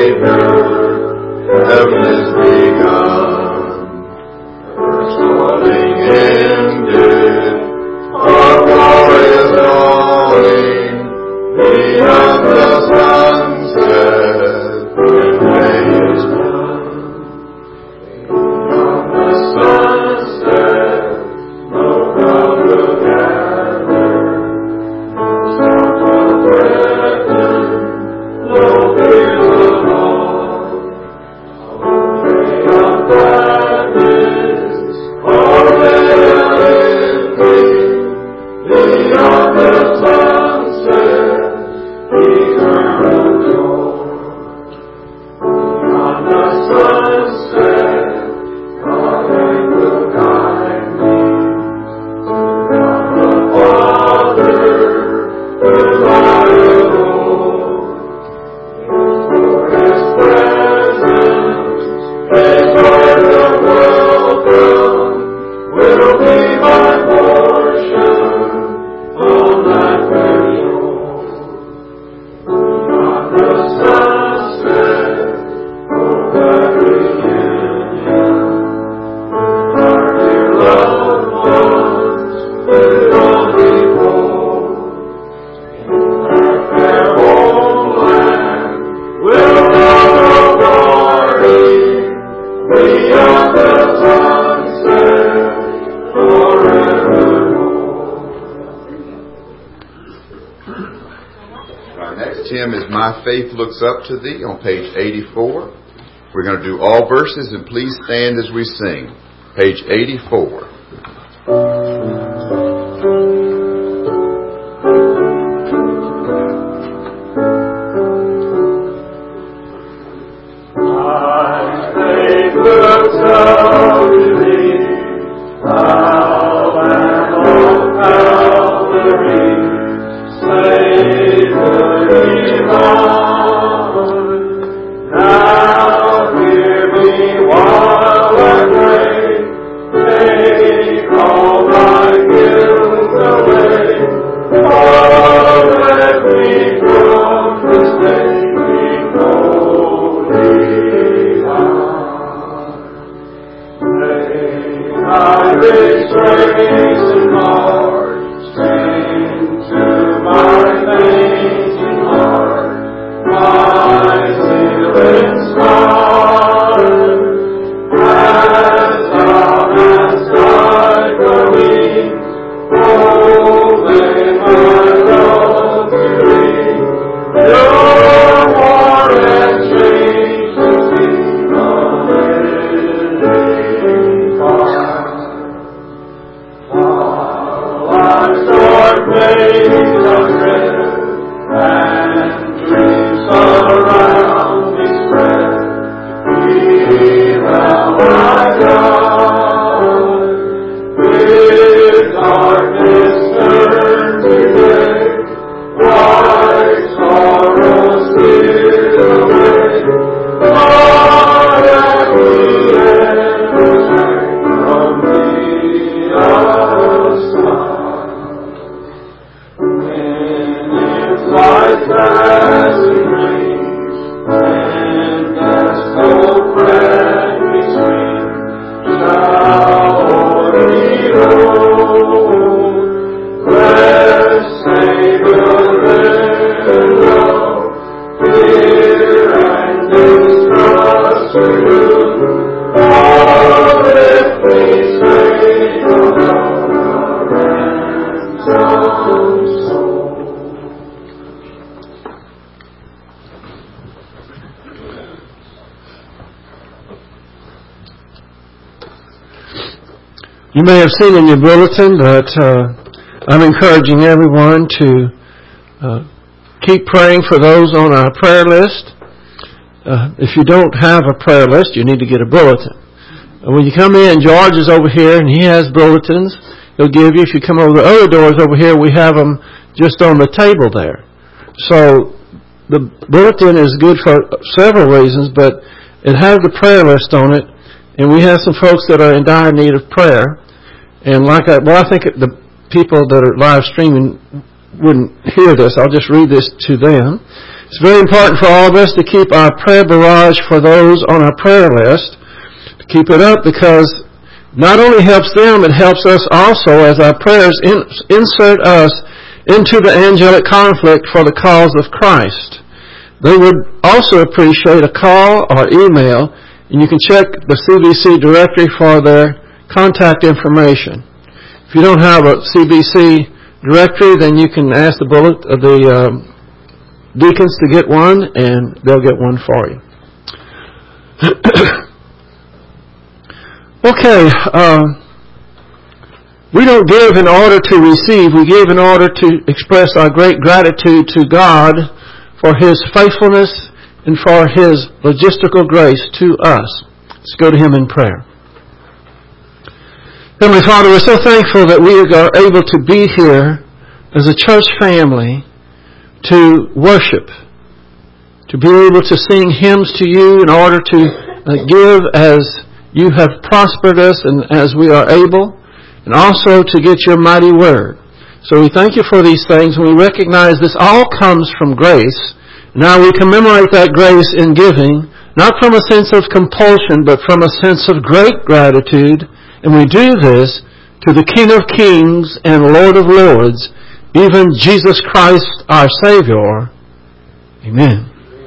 Faith looks up to thee on page 84. We're going to do all verses, and please stand as we sing. Page 84. You may have seen in your bulletin that I'm encouraging everyone to keep praying for those on our prayer list. If you don't have a prayer list, you need to get a bulletin. When you come in, George is over here and he has bulletins he'll give you. If you come over the other doors over here, we have them just on the table there. So the bulletin is good for several reasons, but it has the prayer list on it, and we have some folks that are in dire need of prayer. And I think the people that are live streaming wouldn't hear this. I'll just read this to them. It's very important for all of us to keep our prayer barrage for those on our prayer list, to keep it up, because not only helps them, it helps us also as our prayers insert us into the angelic conflict for the cause of Christ. They would also appreciate a call or email, and you can check the CBC directory for their contact information. If you don't have a CBC directory, then you can ask the deacons to get one, and they'll get one for you. Okay, we don't give in order to receive. We give in order to express our great gratitude to God for His faithfulness and for His logistical grace to us. Let's go to Him in prayer. Heavenly Father, we're so thankful that we are able to be here as a church family to worship, to be able to sing hymns to you in order to give as you have prospered us and as we are able, and also to get your mighty word. So we thank you for these things, and we recognize this all comes from grace. Now we commemorate that grace in giving, not from a sense of compulsion, but from a sense of great gratitude, and we do this to the King of Kings and Lord of Lords, even Jesus Christ, our Savior. Amen.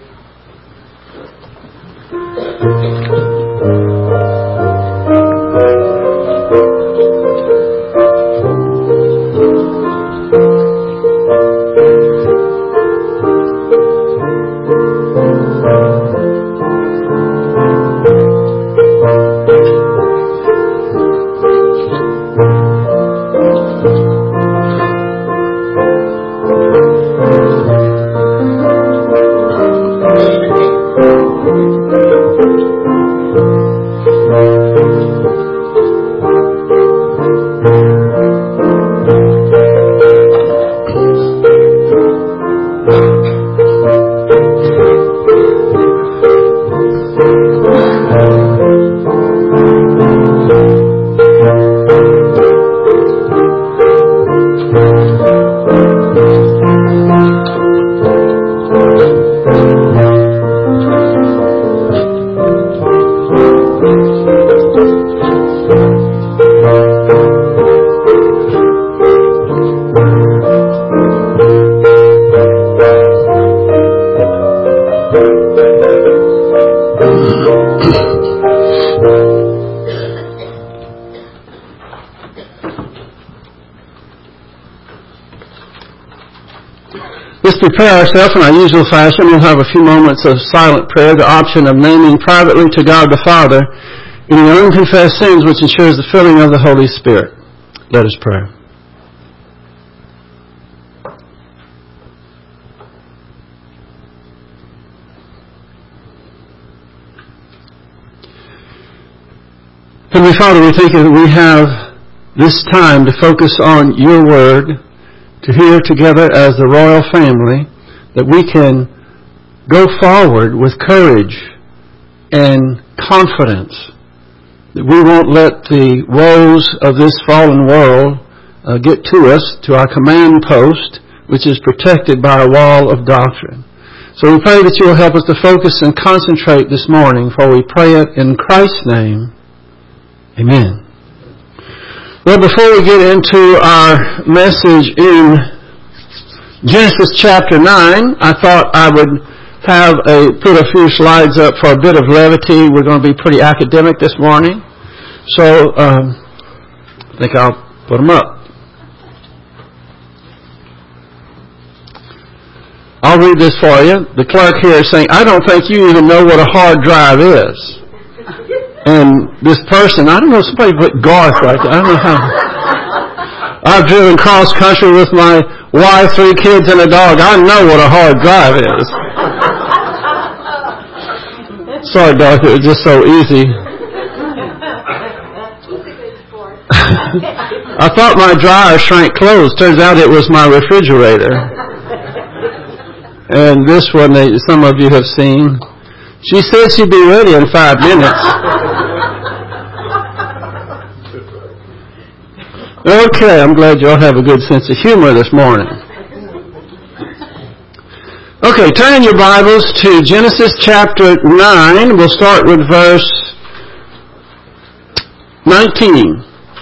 Let's prepare ourselves in our usual fashion. We'll have a few moments of silent prayer, the option of naming privately to God the Father any unconfessed sins, which ensures the filling of the Holy Spirit. Let us pray. Heavenly Father, we thank you that we have this time to focus on your word, to hear together as the royal family, that we can go forward with courage and confidence, that we won't let the woes of this fallen world get to us, to our command post, which is protected by a wall of doctrine. So we pray that you will help us to focus and concentrate this morning, for we pray it in Christ's name. Amen. Well, before we get into our message in Genesis chapter 9, I thought I would put a few slides up for a bit of levity. We're going to be pretty academic this morning. So, I think I'll put them up. I'll read this for you. The clerk here is saying, I don't think you even know what a hard drive is. And this person, I don't know, somebody put Garth right there. I don't know how. I've driven cross country with my wife, 3 kids, and a dog. I know what a hard drive is. Sorry, Dorothy, it was just so easy. I thought my dryer shrank closed. Turns out it was my refrigerator. And this one, some of you have seen. She said she'd be ready in 5 minutes. Okay, I'm glad you all have a good sense of humor this morning. Okay, turn in your Bibles to Genesis chapter 9. We'll start with verse 19.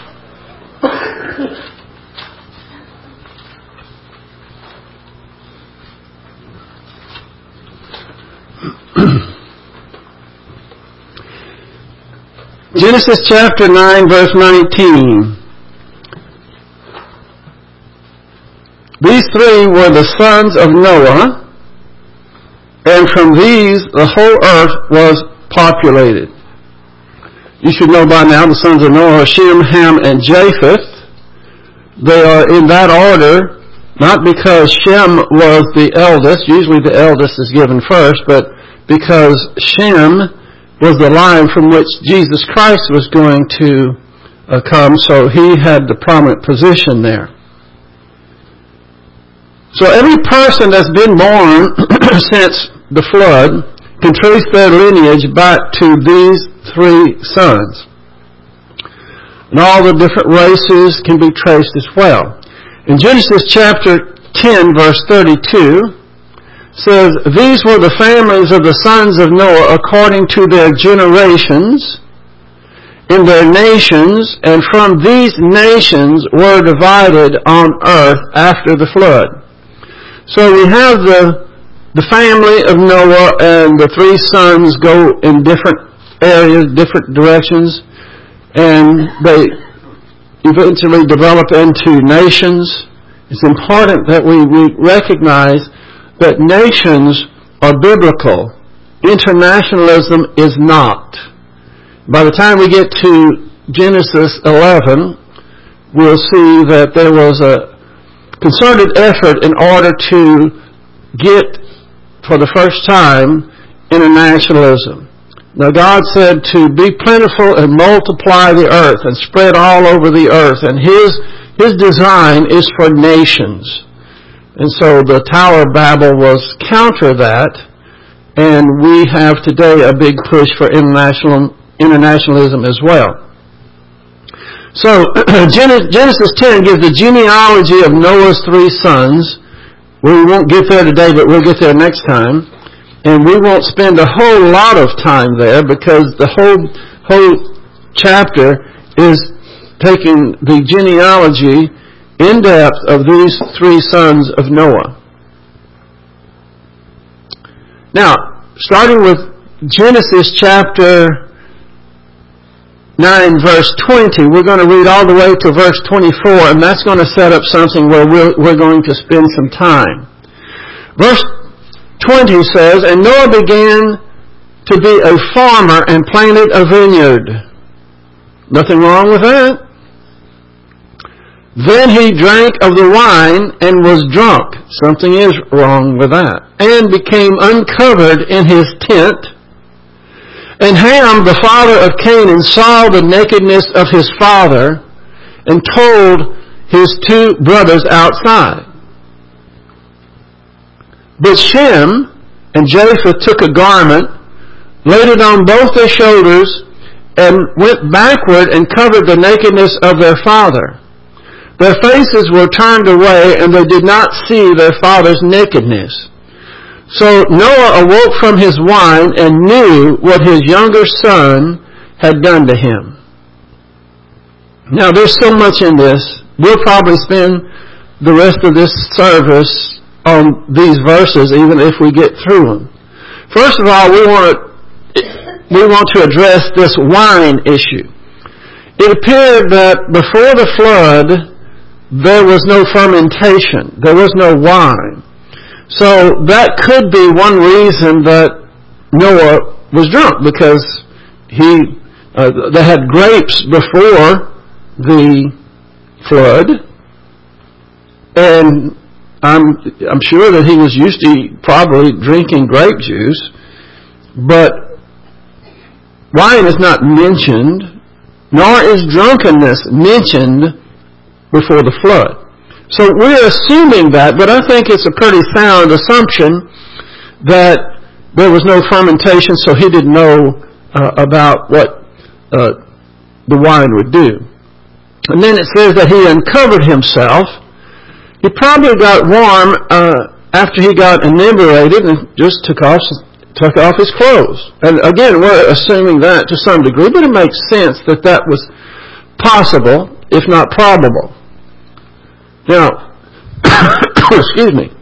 Genesis chapter 9, verse 19. These three were the sons of Noah, and from these the whole earth was populated. You should know by now the sons of Noah are Shem, Ham, and Japheth. They are in that order, not because Shem was the eldest, usually the eldest is given first, but because Shem was the line from which Jesus Christ was going to come, so he had the prominent position there. So every person that's been born since the flood can trace their lineage back to these three sons. And all the different races can be traced as well. In Genesis chapter 10, verse 32, says, "These were the families of the sons of Noah according to their generations in their nations, and from these nations were divided on earth after the flood." So we have the family of Noah, and the three sons go in different areas, different directions, and they eventually develop into nations. It's important that we recognize that nations are biblical. Internationalism is not. By the time we get to Genesis 11, we'll see that there was a concerted effort in order to get, for the first time, internationalism. Now God said to be plentiful and multiply the earth and spread all over the earth, and His design is for nations. And so the Tower of Babel was counter that, and we have today a big push for internationalism as well. So, Genesis 10 gives the genealogy of Noah's three sons. We won't get there today, but we'll get there next time. And we won't spend a whole lot of time there because the whole chapter is taking the genealogy in depth of these three sons of Noah. Now, starting with Genesis chapter 9, verse 20, we're going to read all the way to verse 24, and that's going to set up something where we're going to spend some time. Verse 20 says, "And Noah began to be a farmer and planted a vineyard." Nothing wrong with that. "Then he drank of the wine and was drunk." Something is wrong with that. "And became uncovered in his tent. And Ham, the father of Canaan, saw the nakedness of his father and told his two brothers outside. But Shem and Japheth took a garment, laid it on both their shoulders, and went backward and covered the nakedness of their father. Their faces were turned away, and they did not see their father's nakedness. So Noah awoke from his wine and knew what his younger son had done to him." Now there's so much in this. We'll probably spend the rest of this service on these verses, even if we get through them. First of all, we want to address this wine issue. It appeared that before the flood, there was no fermentation. There was no wine. So that could be one reason that Noah was drunk, because they had grapes before the flood, and I'm sure that he was used to probably drinking grape juice, but wine is not mentioned, nor is drunkenness mentioned before the flood. So we're assuming that, but I think it's a pretty sound assumption that there was no fermentation, so he didn't know about what the wine would do. And then it says that he uncovered himself. He probably got warm after he got inebriated and just took off his clothes. And again, we're assuming that to some degree, but it makes sense that that was possible, if not probable. Now, excuse me.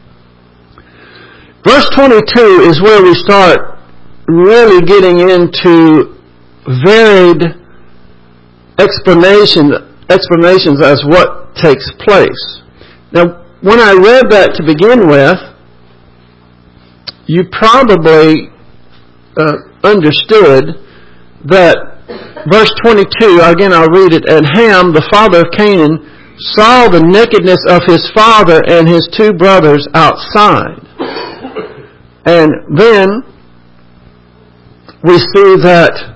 Verse 22 is where we start really getting into varied explanations as what takes place. Now, when I read that to begin with, you probably understood that verse 22, again I'll read it, and Ham, the father of Canaan, saw the nakedness of his father and his two brothers outside. And then we see that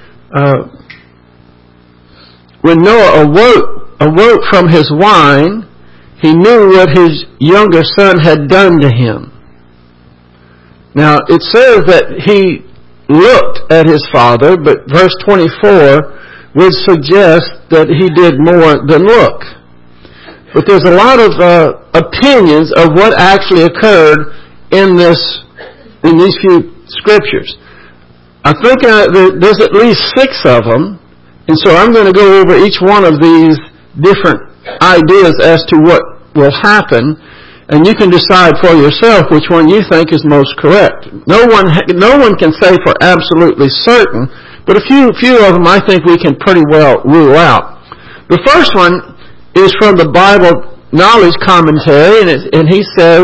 when Noah awoke from his wine, he knew what his younger son had done to him. Now, it says that he looked at his father, but verse 24 would suggest that he did more than look. But there's a lot of opinions of what actually occurred in these few scriptures. I think there's at least 6 of them, and so I'm going to go over each one of these different ideas as to what will happen, and you can decide for yourself which one you think is most correct. No one can say for absolutely certain, but a few of them I think we can pretty well rule out. The first one is from the Bible Knowledge Commentary, and he says,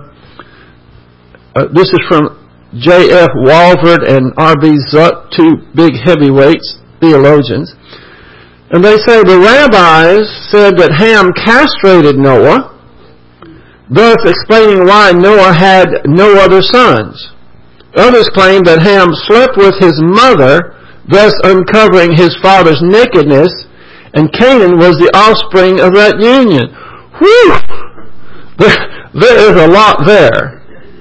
this is from J.F. Walvoord and R.B. Zuck, 2 big heavyweights, theologians. And they say the rabbis said that Ham castrated Noah, thus explaining why Noah had no other sons. Others claim that Ham slept with his mother, thus uncovering his father's nakedness, and Canaan was the offspring of that union. Whew! There is a lot there.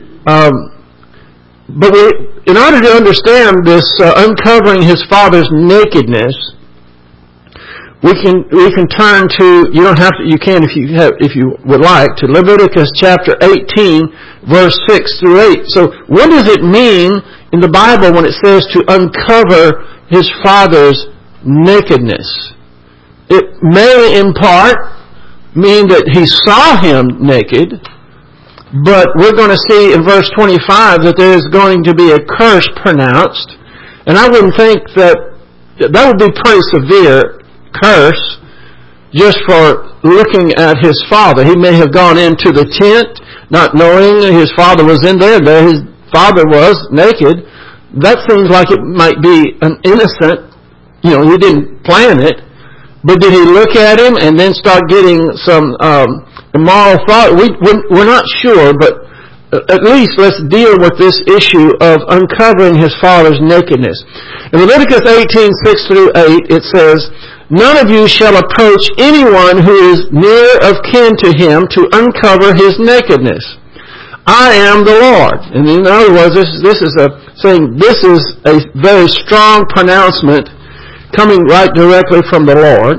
But in order to understand this uncovering his father's nakedness, we can turn to, you can if you would like, to Leviticus chapter 18 verse 6 through 8. So what does it mean in the Bible when it says to uncover his father's nakedness? It may in part mean that he saw him naked, but we're going to see in verse 25 that there is going to be a curse pronounced, and I wouldn't think that would be pretty severe curse just for looking at his father. He may have gone into the tent not knowing his father was in there. There his father was naked. That seems like it might be an innocent, he didn't plan it, but did he look at him and then start getting some immoral thought? We're not sure, but at least let's deal with this issue of uncovering his father's nakedness. In Leviticus 18:6 through 8, it says, "None of you shall approach anyone who is near of kin to him to uncover his nakedness. I am the Lord." And in other words, this is a very strong pronouncement coming right directly from the Lord.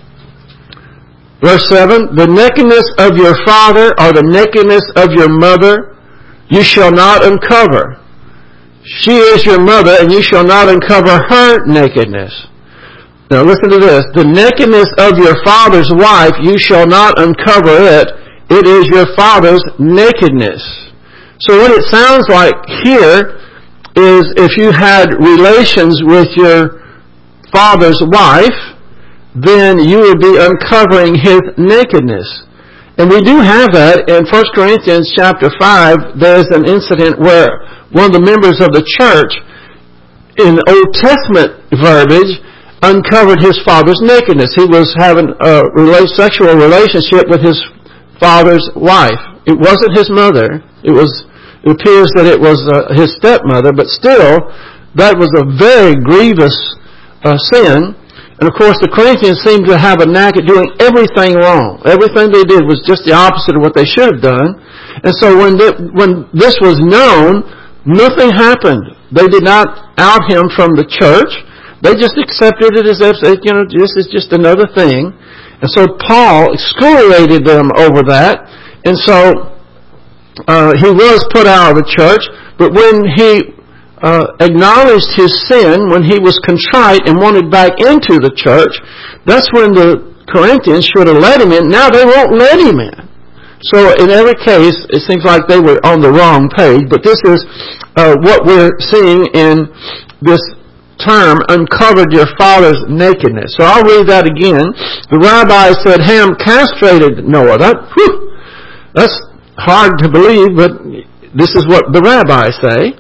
Verse 7, "The nakedness of your father or the nakedness of your mother you shall not uncover. She is your mother, and you shall not uncover her nakedness." Now listen to this. "The nakedness of your father's wife, you shall not uncover it. It is your father's nakedness." So what it sounds like here is if you had relations with your father's wife, then you would be uncovering his nakedness. And we do have that in 1 Corinthians chapter 5. There's an incident where one of the members of the church, in Old Testament verbiage, uncovered his father's nakedness. He was having a sexual relationship with his father's wife. It wasn't his mother. It appears that it was his stepmother, but still, that was a very grievous sin. And of course, the Corinthians seemed to have a knack at doing everything wrong. Everything they did was just the opposite of what they should have done. And so when this was known, nothing happened. They did not out him from the church. They just accepted it as if, this is just another thing. And so Paul excoriated them over that. And so he was put out of the church, but when he acknowledged his sin, when he was contrite and wanted back into the church, that's when the Corinthians should have let him in. Now they won't let him in. So in every case, it seems like they were on the wrong page, but this is what we're seeing in this term, uncovered your father's nakedness. So I'll read that again. The rabbi said Ham castrated Noah. That's hard to believe, but this is what the rabbis say.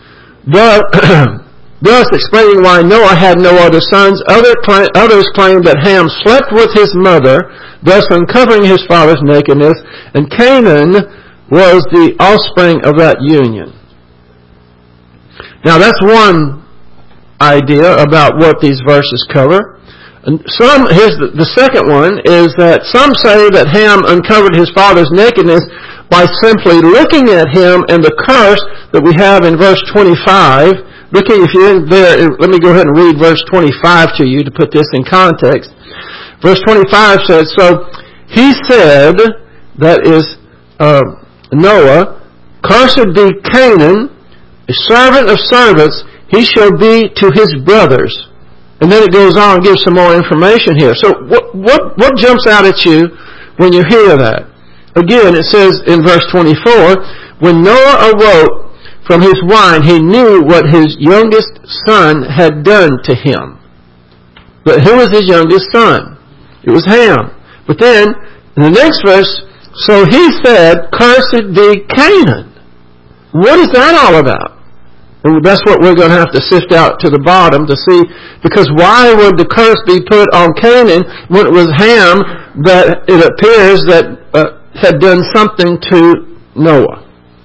Thus explaining why Noah had no other sons. Others claim that Ham slept with his mother, thus uncovering his father's nakedness, and Canaan was the offspring of that union. Now that's one idea about what these verses cover. And here's the second one, is that some say that Ham uncovered his father's nakedness by simply looking at him and the curse that we have in verse 25. Looking, if you're in there, let me go ahead and read verse 25 to you to put this in context. Verse 25 says, so he said, that is Noah, cursed be Canaan, a servant of servants, he shall be to his brothers. And then it goes on and gives some more information here. So what jumps out at you when you hear that? Again, it says in verse 24, when Noah awoke from his wine, he knew what his youngest son had done to him. But who was his youngest son? It was Ham. But then, in the next verse, so he said, cursed be Canaan. What is that all about? And that's what we're going to have to sift out to the bottom to see, because why would the curse be put on Canaan when it was Ham that it appears that had done something to Noah?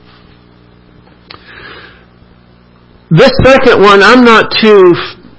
This second one, I'm not too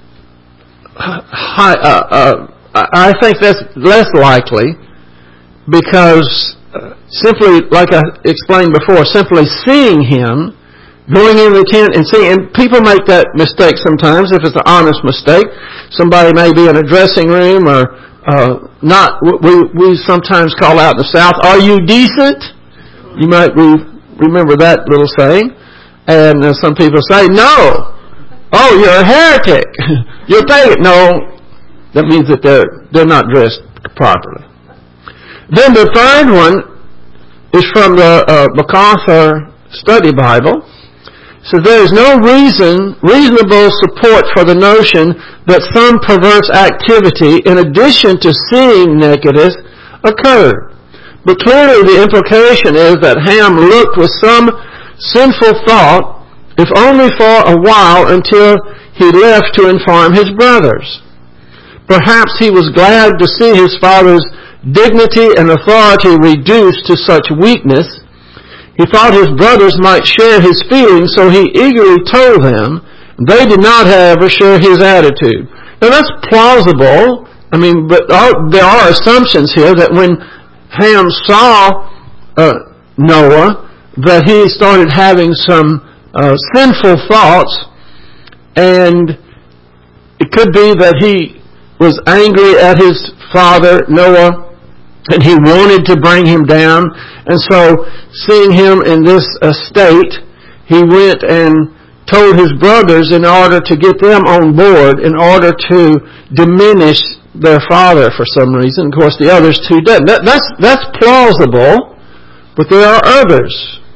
I think that's less likely, because simply, like I explained before, simply seeing him, going in the tent and seeing, and people make that mistake sometimes if it's an honest mistake. Somebody may be in a dressing room or not. We sometimes call out in the South, are you decent? You might remember that little saying. And some people say, no. Oh, you're a heretic. You're pagan. No, that means that they're not dressed properly. Then the third one is from the MacArthur Study Bible. So there is no reasonable support for the notion that some perverse activity, in addition to seeing nakedness, occurred. But clearly the implication is that Ham looked with some sinful thought, if only for a while, until he left to inform his brothers. Perhaps he was glad to see his father's dignity and authority reduced to such weakness. He thought his brothers might share his feelings, so he eagerly told them. They did not, however, share his attitude. Now that's plausible. I mean, but there are assumptions here that when Ham saw Noah, that he started having some sinful thoughts, and it could be that he was angry at his father, Noah, and he wanted to bring him down. And so, seeing him in this state, he went and told his brothers in order to get them on board, in order to diminish their father for some reason. Of course, the others two didn't. That's plausible, but there are others.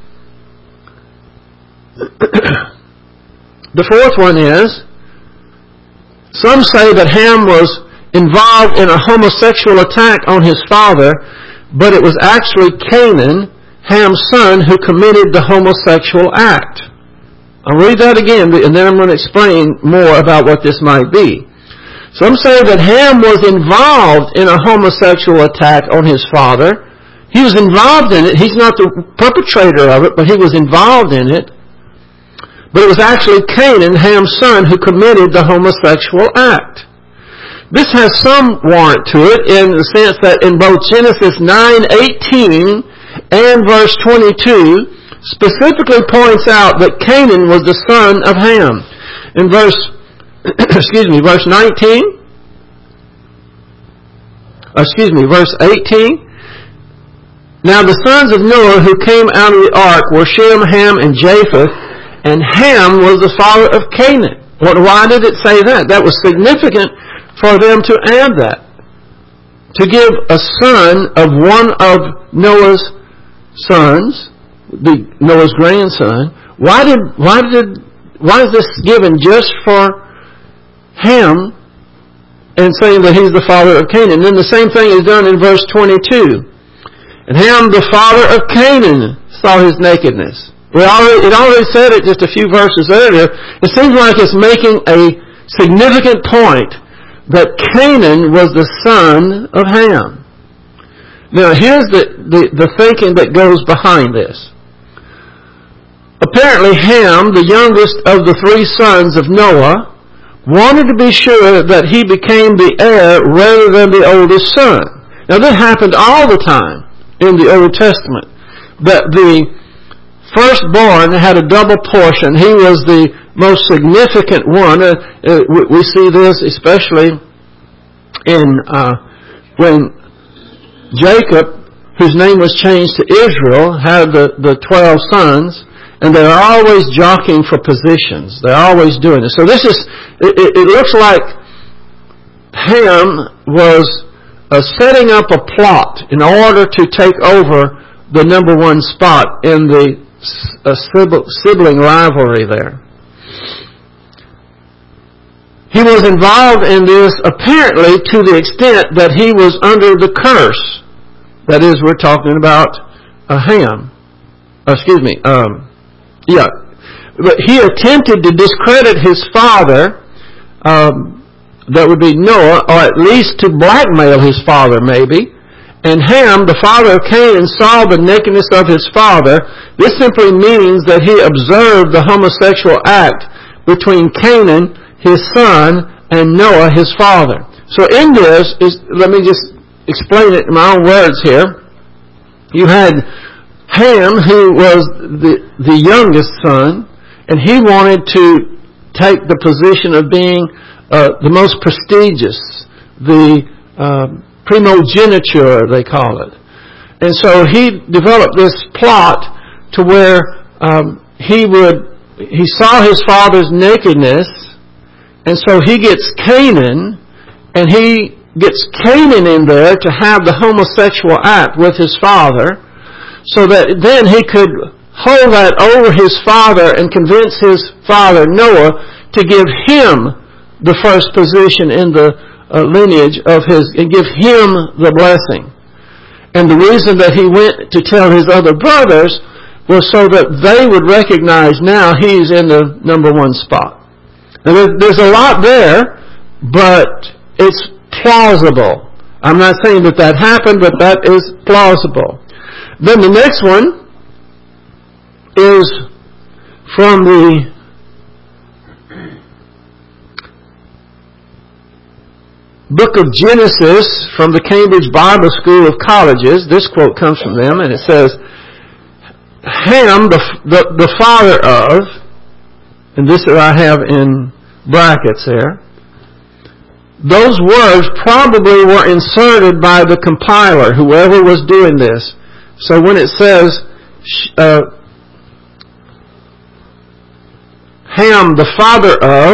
The fourth one is, some say that Ham was involved in a homosexual attack on his father, but it was actually Canaan, Ham's son, who committed the homosexual act. I'll read that again, and then I'm going to explain more about what this might be. Some say that Ham was involved in a homosexual attack on his father. He was involved in it. He's not the perpetrator of it, but he was involved in it. But it was actually Canaan, Ham's son, who committed the homosexual act. This has some warrant to it in the sense that in both Genesis 9:18 and verse 22 specifically points out that Canaan was the son of Ham. In verse 18, verse Now the sons of Noah who came out of the ark were Shem, Ham, and Japheth, and Ham was the father of Canaan. Why did it say that? That was significant for them to add that. To give a son of one of Noah's sons, Noah's grandson. Why is this given just for Ham and saying that he's the father of Canaan? And then the same thing is done in verse 22. And Ham, the father of Canaan, saw his nakedness. It already said it just a few verses earlier. It seems like it's making a significant point that Canaan was the son of Ham. Now, here's the thinking that goes behind this. Apparently, Ham, the youngest of the three sons of Noah, wanted to be sure that he became the heir rather than the oldest son. Now, that happened all the time in the Old Testament, that the firstborn had a double portion. He was the most significant one. We see this especially in when Jacob, whose name was changed to Israel, had the 12 sons, and they're always jockeying for positions. They're always doing this. So this is, it looks like Ham was setting up a plot in order to take over the number one spot in the sibling rivalry there. He was involved in this apparently to the extent that he was under the curse. That is, we're talking about Ham. But he attempted to discredit his father, that would be Noah, or at least to blackmail his father maybe. And Ham, the father of Canaan, saw the nakedness of his father. This simply means that he observed the homosexual act between Canaan, his son, and Noah, his father. So in this, let me just explain it in my own words here. You had Ham, who was the youngest son, and he wanted to take the position of being the most prestigious, the primogeniture, they call it. And so he developed this plot to where he saw his father's nakedness, and so he gets Canaan, and he gets Canaan in there to have the homosexual act with his father, so that then he could hold that over his father and convince his father, Noah, to give him the first position in the lineage of his, and give him the blessing. And the reason that he went to tell his other brothers was so that they would recognize now he's in the number one spot. Now there's a lot there, but it's plausible. I'm not saying that happened, but that is plausible. Then the next one is from the book of Genesis, from the Cambridge Bible School of Colleges. This quote comes from them, and it says, Ham, the father of, and this I have in brackets there, those words probably were inserted by the compiler, whoever was doing this. So when it says Ham, the father of,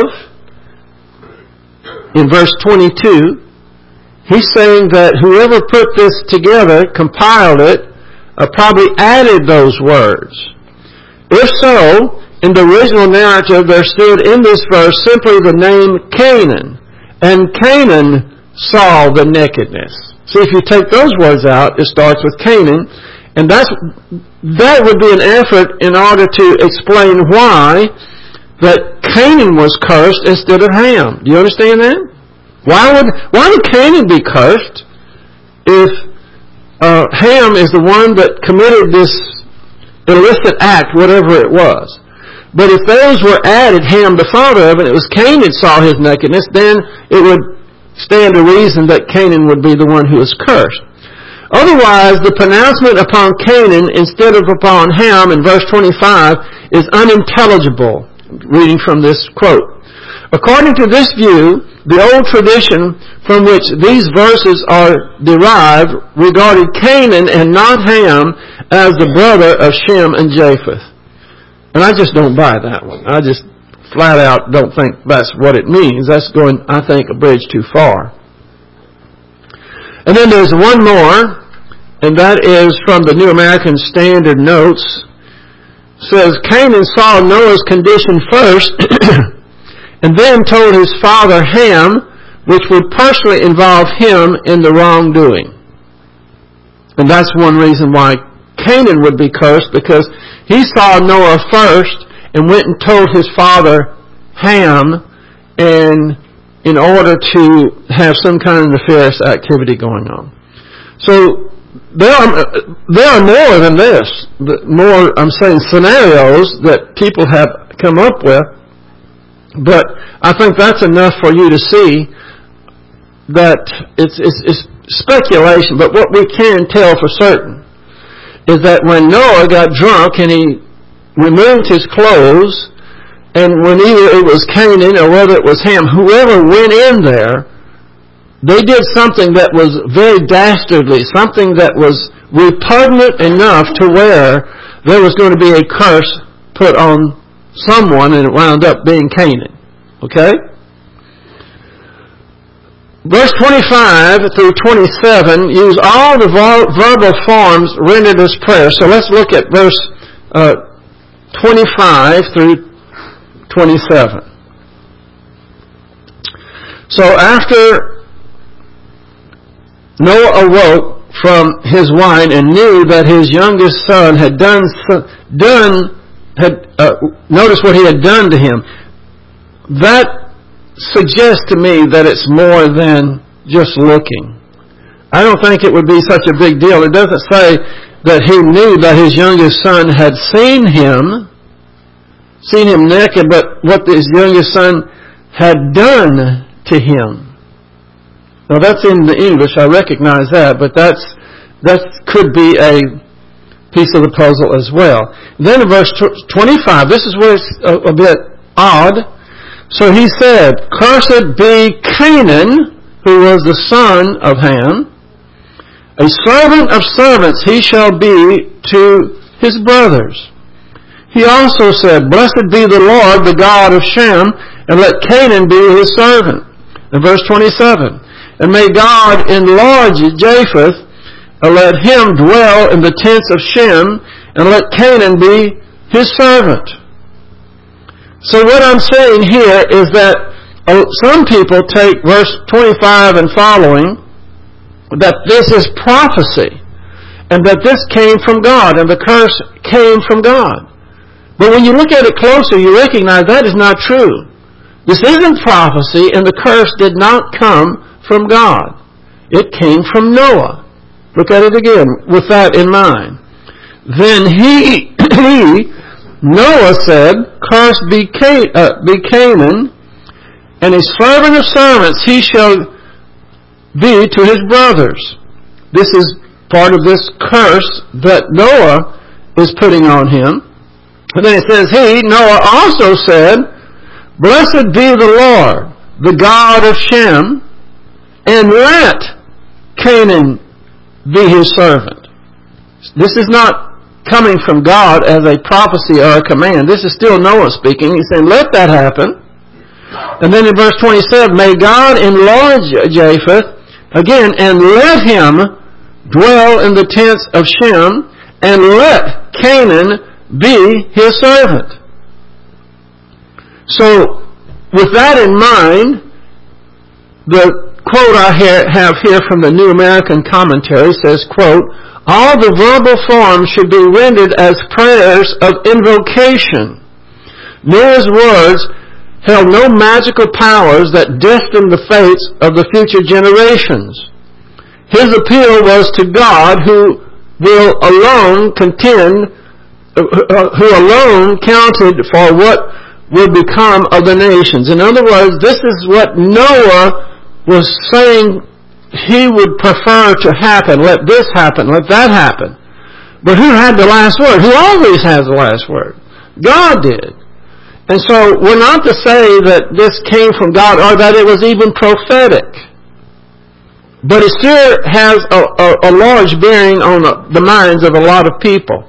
in verse 22, he's saying that whoever put this together, compiled it, probably added those words. If so, in the original narrative there stood in this verse simply the name Canaan, and Canaan saw the nakedness. See, if you take those words out, it starts with Canaan, and that would be an effort in order to explain why that Canaan was cursed instead of Ham. Do you understand that? Why would Canaan be cursed if Ham is the one that committed this illicit act, whatever it was? But if those were added, Ham the father of it, it was Canaan saw his nakedness, then it would stand to reason that Canaan would be the one who was cursed. Otherwise, the pronouncement upon Canaan instead of upon Ham in verse 25 is unintelligible, reading from this quote. According to this view, the old tradition from which these verses are derived regarded Canaan and not Ham as the brother of Shem and Japheth. And I just don't buy that one. I just flat out don't think that's what it means. That's going, I think, a bridge too far. And then there's one more, and that is from the New American Standard Notes. It says, Canaan saw Noah's condition first, and then told his father Ham, which would personally involve him in the wrongdoing. And that's one reason why Canaan would be cursed, because he saw Noah first and went and told his father Ham, and in order to have some kind of nefarious activity going on. So there are more than this. More, I'm saying, scenarios that people have come up with. But I think that's enough for you to see that it's speculation. But what we can tell for certain is that when Noah got drunk and he removed his clothes, and when either it was Canaan or whether it was Ham, whoever went in there, they did something that was very dastardly, something that was repugnant enough to where there was going to be a curse put on someone, and it wound up being Canaan. Okay? Verse 25 through 27 use all the verbal forms rendered as prayer. So let's look at verse 25 through 27. So after Noah awoke from his wine and knew that his youngest son had notice what he had done to him. That suggests to me that it's more than just looking. I don't think it would be such a big deal. It doesn't say that he knew that his youngest son had seen him naked, but what his youngest son had done to him. Now that's in the English, I recognize that, but that could be a piece of the puzzle as well. Then in verse 25, this is where it's a bit odd. So he said, Cursed be Canaan, who was the son of Ham. A servant of servants he shall be to his brothers. He also said, Blessed be the Lord, the God of Shem, and let Canaan be his servant. In verse 27, And may God enlarge Japheth, and let him dwell in the tents of Shem, and let Canaan be his servant. So what I'm saying here is that some people take verse 25 and following, that this is prophecy, and that this came from God, and the curse came from God. But when you look at it closer, you recognize that is not true. This isn't prophecy, and the curse did not come from God. It came from Noah. Look at it again with that in mind. Then Noah said, Cursed be Canaan, and a servant of servants he shall be to his brothers. This is part of this curse that Noah is putting on him. And then it says, Noah also said, Blessed be the Lord, the God of Shem, and let Canaan be his servant. This is not coming from God as a prophecy or a command. This is still Noah speaking. He's saying, let that happen. And then in verse 27, may God enlarge Japheth, again, and let him dwell in the tents of Shem, and let Canaan be his servant. So, with that in mind, the quote I have here from the New American Commentary says, quote, all the verbal forms should be rendered as prayers of invocation. Noah's words held no magical powers that destined the fates of the future generations. His appeal was to God, who alone counted for what would become of the nations. In other words, this is what Noah was saying he would prefer to happen. Let this happen, let that happen. But who had the last word? Who always has the last word? God did. And so we're not to say that this came from God or that it was even prophetic. But it still has a large bearing on the minds of a lot of people.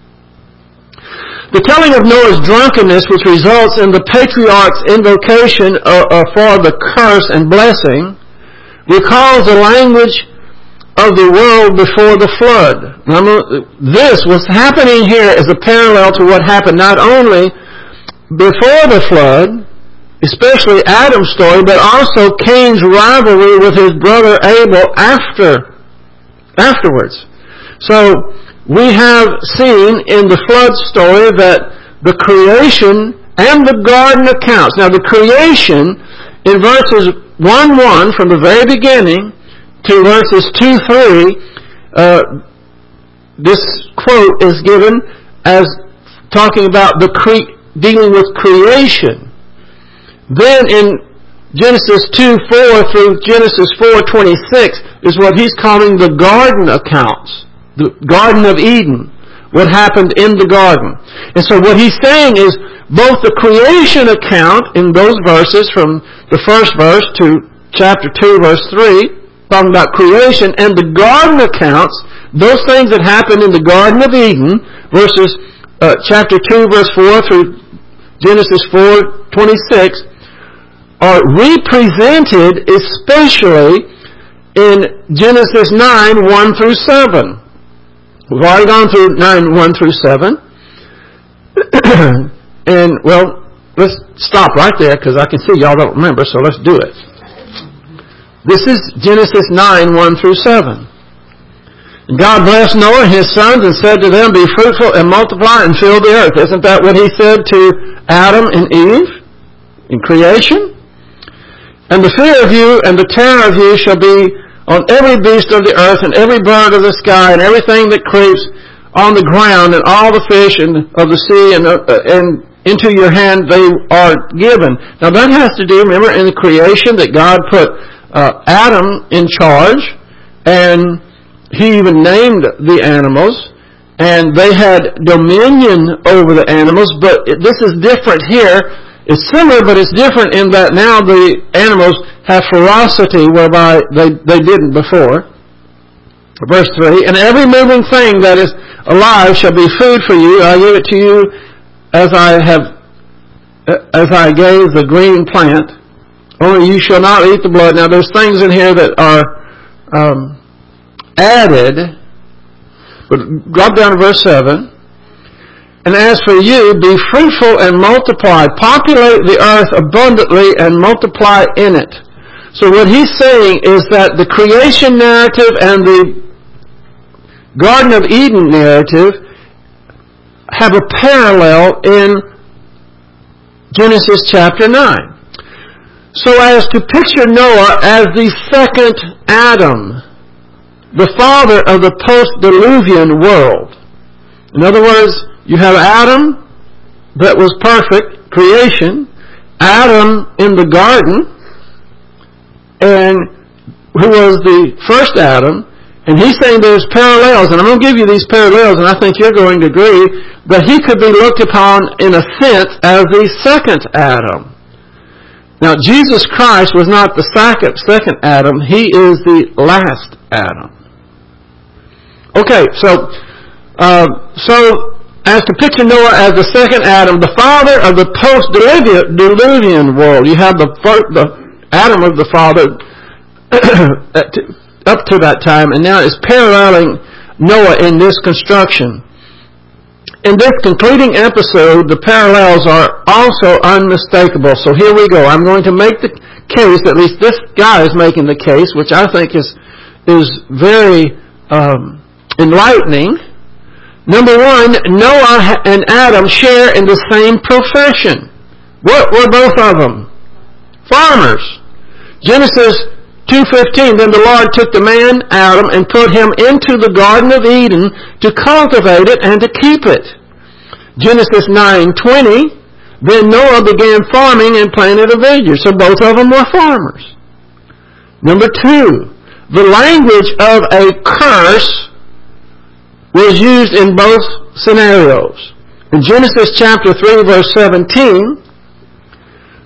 The telling of Noah's drunkenness, which results in the patriarch's invocation for the curse and blessing, recalls the language of the world before the flood. Now, this was happening here as a parallel to what happened not only before the flood, especially Adam's story, but also Cain's rivalry with his brother Abel afterwards. So we have seen in the flood story that the creation and the garden accounts. Now the creation in verses 1:1 from the very beginning to verses 2:3, this quote is given as talking about dealing with creation. Then in Genesis 2:4 through Genesis 4:26 is what he's calling the garden accounts, the Garden of Eden, what happened in the garden. And so what he's saying is both the creation account in those verses from the first verse to chapter 2 verse 3, talking about creation, and the garden accounts, those things that happened in the Garden of Eden, verses chapter 2 verse 4 through Genesis 4:26, are represented especially in Genesis 9:1 through 7. We've already gone through 9:1 through 7. And, well, let's stop right there because I can see y'all don't remember, so let's do it. This is Genesis 9:1 through 7. God blessed Noah and his sons and said to them, "Be fruitful and multiply and fill the earth." Isn't that what he said to Adam and Eve in creation? "And the fear of you and the terror of you shall be on every beast of the earth and every bird of the sky and everything that creeps on the ground and all the fish of the sea, and into your hand they are given." Now that has to do, remember, in the creation that God put Adam in charge, and he even named the animals, and they had dominion over the animals, but this is different here. It's similar, but it's different in that now the animals have ferocity whereby they didn't before. Verse 3, "And every moving thing that is alive shall be food for you. I give it to you as I gave the green plant. Only you shall not eat the blood." Now there's things in here that are added. But drop down to verse 7. "And as for you, be fruitful and multiply. Populate the earth abundantly and multiply in it." So what he's saying is that the creation narrative and the Garden of Eden narrative have a parallel in Genesis chapter 9. So as to picture Noah as the second Adam, the father of the post-diluvian world. In other words, you have Adam that was perfect, creation, Adam in the garden, and who was the first Adam, and he's saying there's parallels, and I'm going to give you these parallels, and I think you're going to agree that he could be looked upon in a sense as the second Adam. Now, Jesus Christ was not the second Adam, he is the last Adam. Okay, so as to picture Noah as the second Adam, the father of the post-diluvian world. You have the Adam of the father up to that time, and now it's paralleling Noah in this construction. In this concluding episode, the parallels are also unmistakable. So here we go. I'm going to make the case, at least this guy is making the case, which I think is very enlightening. Number one, Noah and Adam share in the same profession. What were both of them? Farmers. Genesis 2:15, "Then the Lord took the man, Adam, and put him into the Garden of Eden to cultivate it and to keep it." Genesis 9:20, "Then Noah began farming and planted a vineyard." So both of them were farmers. Number two, the language of a curse was used in both scenarios. In Genesis chapter 3 verse 17,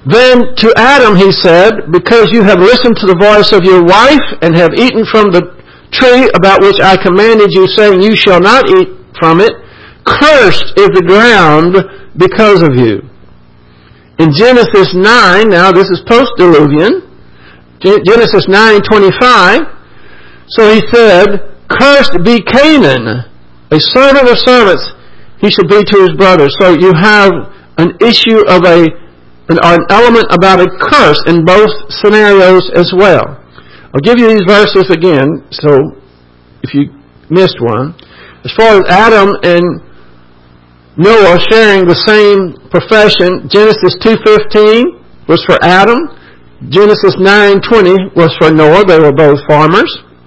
Then to Adam he said, because you have listened to the voice of your wife and have eaten from the tree about which I commanded you, saying, you shall not eat from it, cursed is the ground because of you. In Genesis 9, now this is post-diluvian, Genesis 9:25, so he said, cursed be Canaan, a servant of servants, he shall be to his brother. So you have an issue of an element about a curse in both scenarios as well. I'll give you these verses again, so if you missed one. As far as Adam and Noah sharing the same profession, Genesis 2:15 was for Adam. Genesis 9:20 was for Noah. They were both farmers.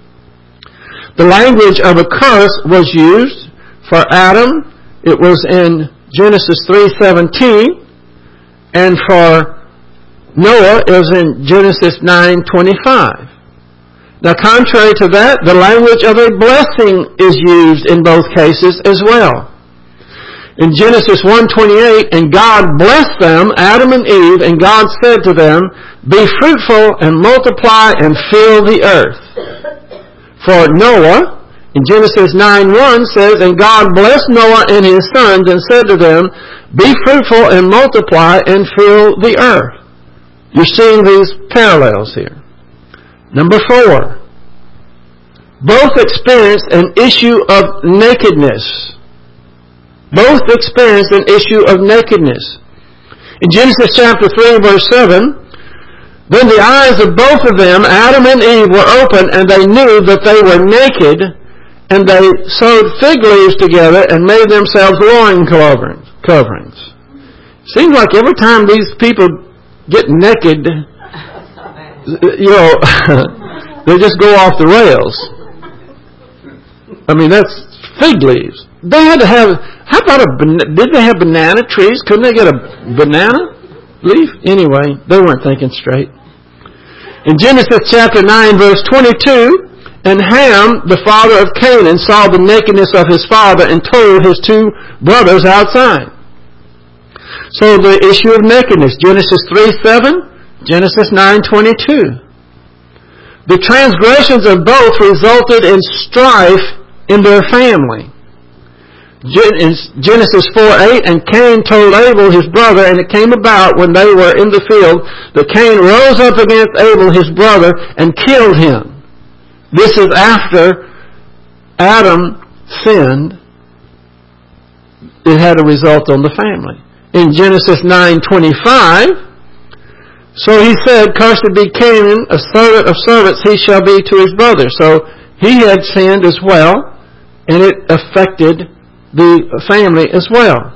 The language of a curse was used for Adam. It was in Genesis 3:17. And for Noah, it was in Genesis 9:25. Now, contrary to that, the language of a blessing is used in both cases as well. In Genesis 1:28, and God blessed them, Adam and Eve, and God said to them, be fruitful and multiply and fill the earth. For Noah, in Genesis 9:1 says, and God blessed Noah and his sons and said to them, be fruitful and multiply and fill the earth. You're seeing these parallels here. Number 4. Both experienced an issue of nakedness. Both experienced an issue of nakedness. In Genesis chapter 3, verse 7, then the eyes of both of them, Adam and Eve, were open, and they knew that they were naked, and they sewed fig leaves together and made themselves loin coverings. Seems like every time these people get naked, they just go off the rails. I mean, that's fig leaves. They had to have, did they have banana trees? Couldn't they get a banana leaf? Anyway, they weren't thinking straight. In Genesis chapter 9, verse 22, and Ham, the father of Canaan, saw the nakedness of his father and told his two brothers outside. So the issue of nakedness, Genesis 3:7, Genesis 9:22. The transgressions of both resulted in strife in their family. Genesis 4:8, and Cain told Abel his brother, and it came about when they were in the field that Cain rose up against Abel his brother and killed him. This is after Adam sinned. It had a result on the family. In Genesis 9:25, so he said, cursed be Canaan, a servant of servants he shall be to his brother. So he had sinned as well, and it affected the family as well.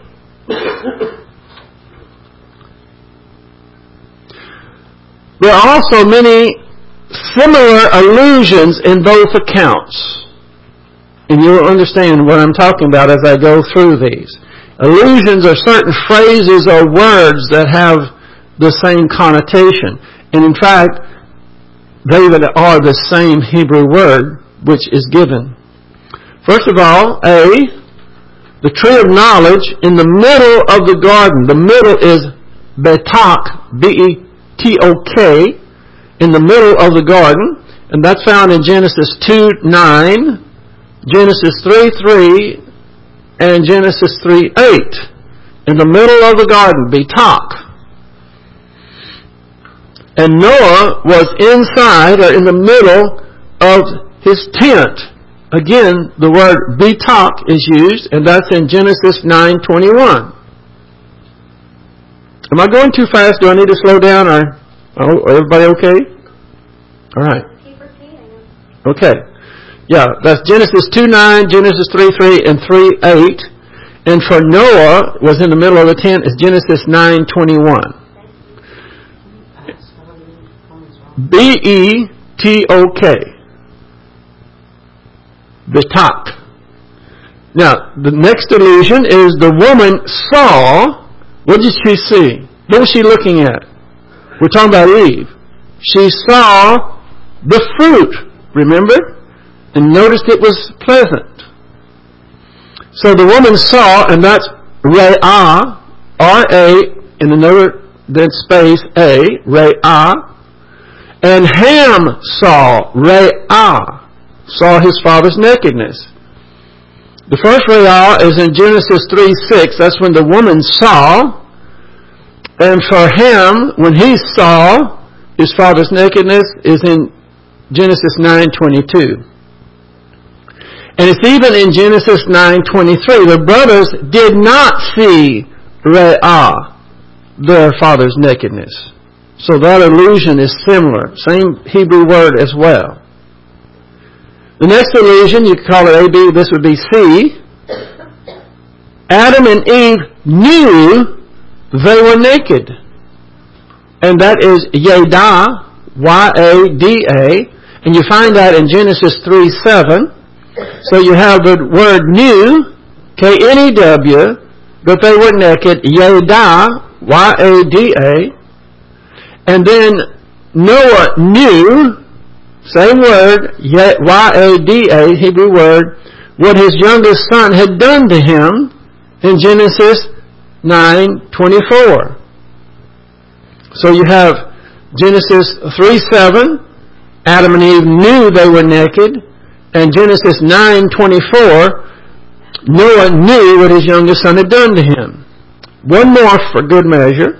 There are also many similar allusions in both accounts. And you'll understand what I'm talking about as I go through these. Allusions are certain phrases or words that have the same connotation. And in fact, they are the same Hebrew word which is given. First of all, the tree of knowledge in the middle of the garden. The middle is betak, B-E-T-O-K, in the middle of the garden. And that's found in Genesis 2:9, Genesis 3:3, and Genesis 3:8. In the middle of the garden, betak. And Noah was inside or in the middle of his tent. Again, the word betak is used, and that's in Genesis 9:21. Am I going too fast? Do I need to slow down? Or everybody okay? All right. Keep repeating. Okay. Yeah, that's Genesis 2:9, Genesis 3:3, and 3:8. And for Noah, was in the middle of the tent, is Genesis 9:21. B-E-T-O-K. Betak. Now, the next allusion is the woman saw. What did she see? What was she looking at? We're talking about Eve. She saw the fruit, remember? And noticed it was pleasant. So the woman saw, and that's Ra'ah, R-A, in another then space A, Re'ah. And Ham saw, Re'ah, saw his father's nakedness. The first Re'ah is in Genesis 3:6. That's when the woman saw. And for Ham, when he saw his father's nakedness, is in Genesis 9:22. And it's even in Genesis 9:23. The brothers did not see Re'ah, their father's nakedness. So that allusion is similar. Same Hebrew word as well. The next allusion, you could call it AB, this would be C. Adam and Eve knew they were naked. And that is Yada, Y-A-D-A. And you find that in Genesis 3:7. So you have the word knew, K-N-E-W, that they were naked, Yada, Y-A-D-A. And then Noah knew, same word, Y-A-D-A, Hebrew word, what his youngest son had done to him in Genesis 9:24. So you have Genesis 3:7, Adam and Eve knew they were naked, and Genesis 9:24, Noah knew what his youngest son had done to him. One more for good measure.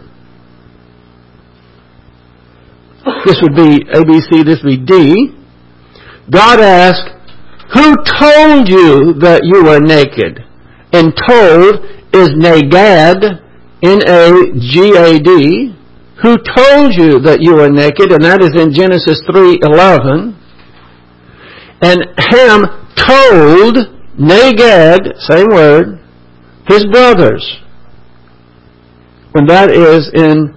This would be ABC, this would be D. God asked, who told you that you were naked? And told is Negad, N-A-G-A-D. Who told you that you were naked? And that is in Genesis 3:11. And Ham told Negad, same word, his brothers. And that is in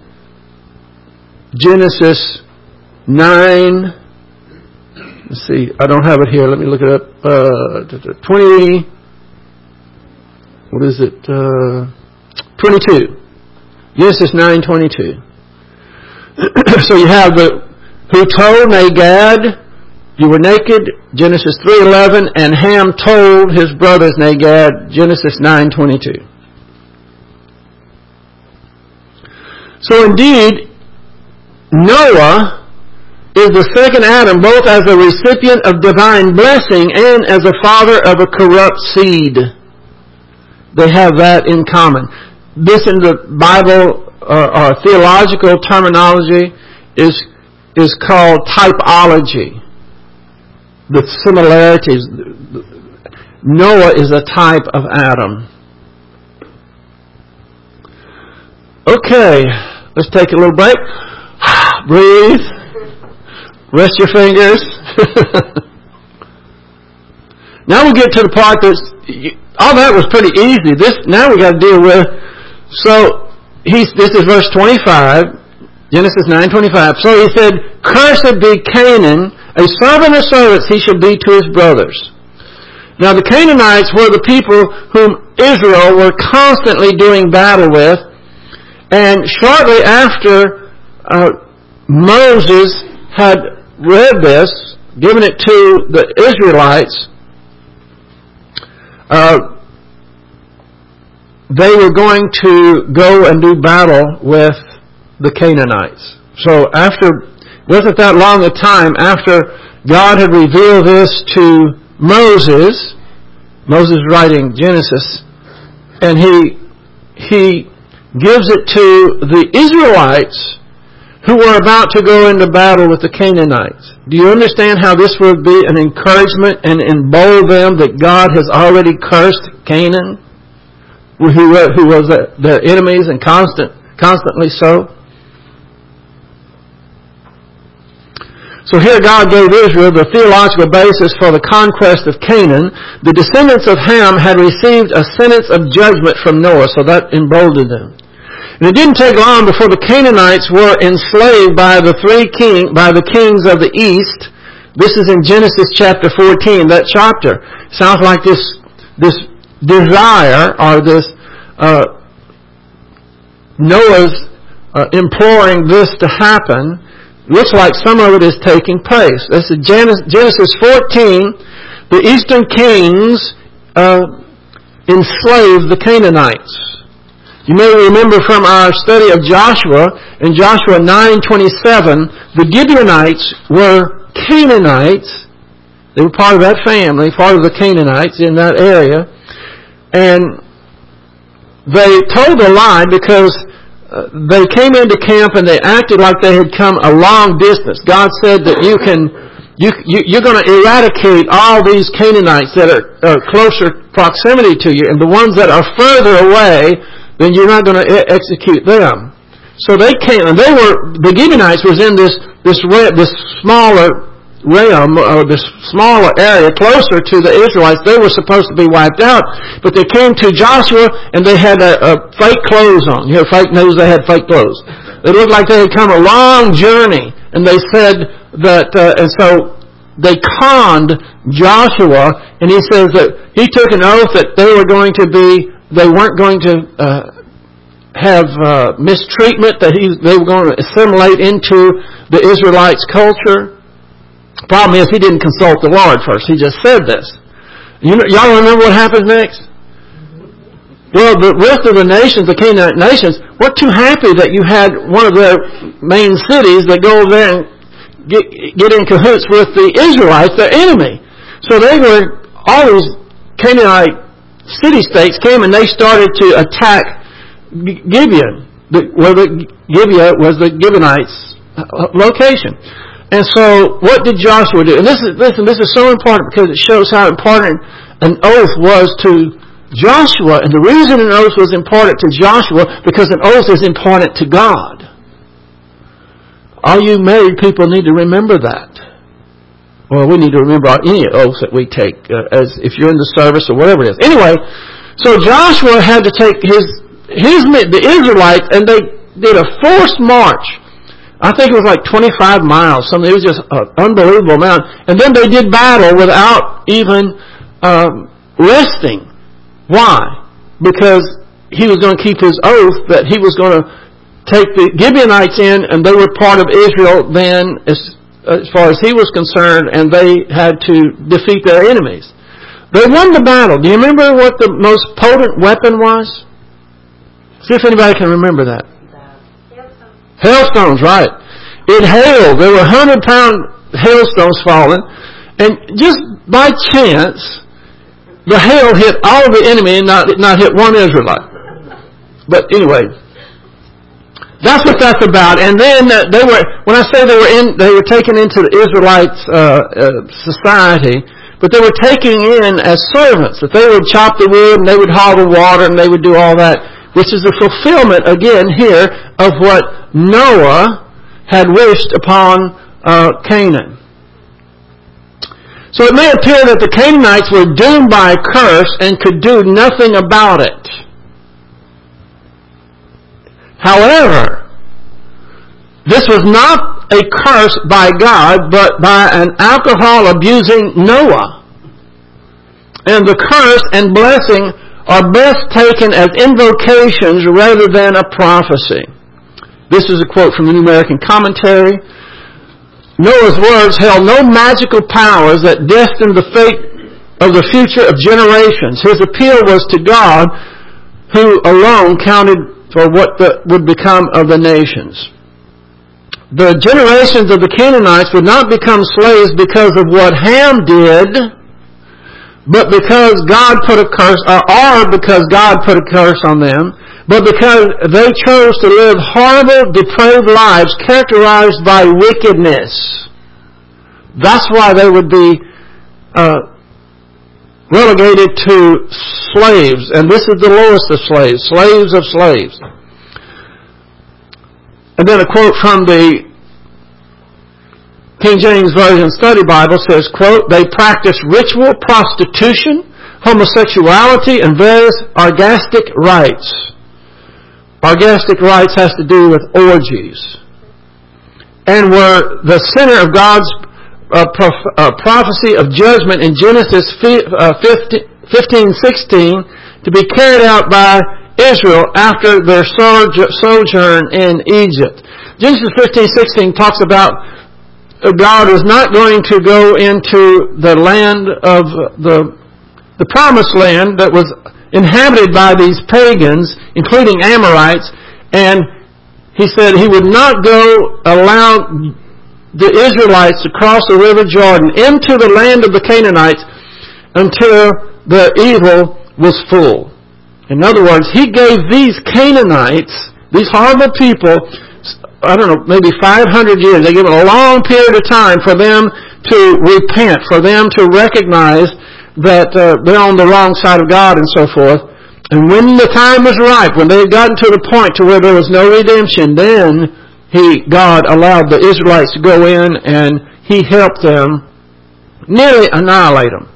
Genesis 9, let's see, I don't have it here, let me look it up, 20, what is it, 22. Genesis 9:22. So you have the, who told Negad, you were naked, Genesis 3:11, and Ham told his brothers Negad, Genesis 9:22. So indeed, Noah is the second Adam, both as a recipient of divine blessing and as a father of a corrupt seed. They have that in common. This in the Bible or theological terminology is called typology. The similarities. Noah is a type of Adam. Okay, let's take a little break. Breathe. Rest your fingers. Now we get to the part that's, all that was pretty easy. Now we got to deal with, so this is verse 25, Genesis 9:25. So he said, cursed be Canaan, a servant of servants he shall be to his brothers. Now the Canaanites were the people whom Israel were constantly doing battle with, and shortly after Moses had read this, given it to the Israelites, they were going to go and do battle with the Canaanites. So wasn't that long a time after God had revealed this to Moses writing Genesis, and he gives it to the Israelites who were about to go into battle with the Canaanites. Do you understand how this would be an encouragement and embolden them that God has already cursed Canaan, who was their enemies and constantly so? So here God gave Israel the theological basis for the conquest of Canaan. The descendants of Ham had received a sentence of judgment from Noah, so that emboldened them. And it didn't take long before the Canaanites were enslaved by the kings of the east. This is in Genesis chapter 14, that chapter. Sounds like this desire, or this Noah's imploring this to happen. Looks like some of it is taking place. This is Genesis 14. The eastern kings enslaved the Canaanites. You may remember from our study of Joshua, in Joshua 9:27, the Gibeonites were Canaanites. They were part of that family, part of the Canaanites in that area. And they told a lie because they came into camp and they acted like they had come a long distance. God said that you're going to eradicate all these Canaanites that are closer proximity to you, and the ones that are further away, then you're not going to execute them. So they came, and the Gibeonites was in this smaller realm, or this smaller area closer to the Israelites. They were supposed to be wiped out, but they came to Joshua and they had a fake clothes on. You know, fake news, they had fake clothes. It looked like they had come a long journey, and they said that, and so they conned Joshua, and he says that he took an oath that they weren't going to have mistreatment, that they were going to assimilate into the Israelites' culture. The problem is he didn't consult the Lord first. He just said this. Y'all remember what happens next? Well, the rest of the nations, the Canaanite nations, weren't too happy that you had one of their main cities that go over there and get in cahoots with the Israelites, their enemy. So all these Canaanite city-states came and they started to attack Gibeon, where Gibeah was the Gibeonites' location. And so, what did Joshua do? And this is so important because it shows how important an oath was to Joshua. And the reason an oath was important to Joshua, because an oath is important to God. All you married people need to remember that. Well, we need to remember any oath that we take, as if you're in the service or whatever it is. Anyway, so Joshua had to take the Israelites, and they did a forced march. I think it was like 25 miles. It was just an unbelievable amount. And then they did battle without even resting. Why? Because he was going to keep his oath that he was going to take the Gibeonites in, and they were part of Israel then as far as he was concerned, and they had to defeat their enemies. They won the battle. Do you remember what the most potent weapon was? See if anybody can remember that. Hailstones, right. It hailed. There were 100-pound hailstones falling. And just by chance, the hail hit all of the enemy and not hit one Israelite. But anyway, that's what that's about. And then when I say they were taken into the Israelites' society, but they were taken in as servants. That they would chop the wood and they would haul the water and they would do all that, which is the fulfillment, again, here, of what Noah had wished upon Canaan. So it may appear that the Canaanites were doomed by a curse and could do nothing about it. However, this was not a curse by God, but by an alcohol-abusing Noah. And the curse and blessing are best taken as invocations rather than a prophecy. This is a quote from the New American Commentary. Noah's words held no magical powers that destined the fate of the future of generations. His appeal was to God, who alone counted for what would become of the nations. The generations of the Canaanites would not become slaves because of what Ham did, but because God put a curse, or because God put a curse on them, but because they chose to live horrible, depraved lives characterized by wickedness. That's why they would be relegated to slaves. And this is the lowest of slaves, slaves of slaves. And then a quote from the King James Version Study Bible says, quote, "They practice ritual prostitution, homosexuality, and various orgastic rites." Orgastic rites has to do with orgies. And were the center of God's prophecy of judgment in Genesis 15:16 to be carried out by Israel after their sojourn in Egypt. Genesis 15:16 talks about God is not going to go into the land of the the promised land that was inhabited by these pagans, including Amorites, and he said he would not allow the Israelites to cross the river Jordan into the land of the Canaanites until the evil was full. In other words, he gave these Canaanites, these horrible people, I don't know, maybe 500 years. They gave it a long period of time for them to repent, for them to recognize that they're on the wrong side of God and so forth. And when the time was ripe, when they had gotten to the point to where there was no redemption, then God allowed the Israelites to go in and He helped them nearly annihilate them.